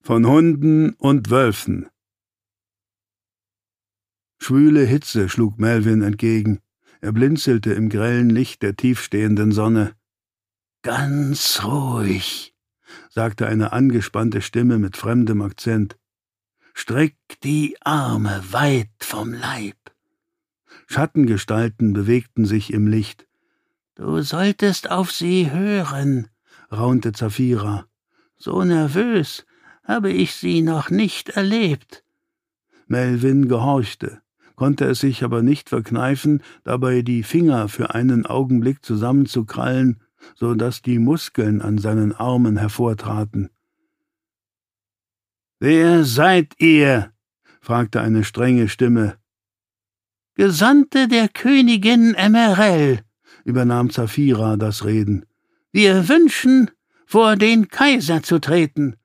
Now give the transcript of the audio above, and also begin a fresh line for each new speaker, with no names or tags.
von Hunden und Wölfen. Schwüle Hitze schlug Melvin entgegen. Er blinzelte im grellen Licht der tiefstehenden Sonne. »Ganz ruhig«, sagte eine angespannte Stimme mit fremdem Akzent. »Streck die Arme weit vom Leib.« Schattengestalten bewegten sich im Licht. »Du solltest auf sie hören«, raunte Zafira. »So nervös habe ich sie noch nicht erlebt.« Melvin gehorchte, konnte es sich aber nicht verkneifen, dabei die Finger für einen Augenblick zusammenzukrallen, so dass die Muskeln an seinen Armen hervortraten. »Wer seid ihr?« fragte eine strenge Stimme. »Gesandte der Königin Emerelle«, übernahm Zafira das Reden. »Wir wünschen, vor den Kaiser zu treten.«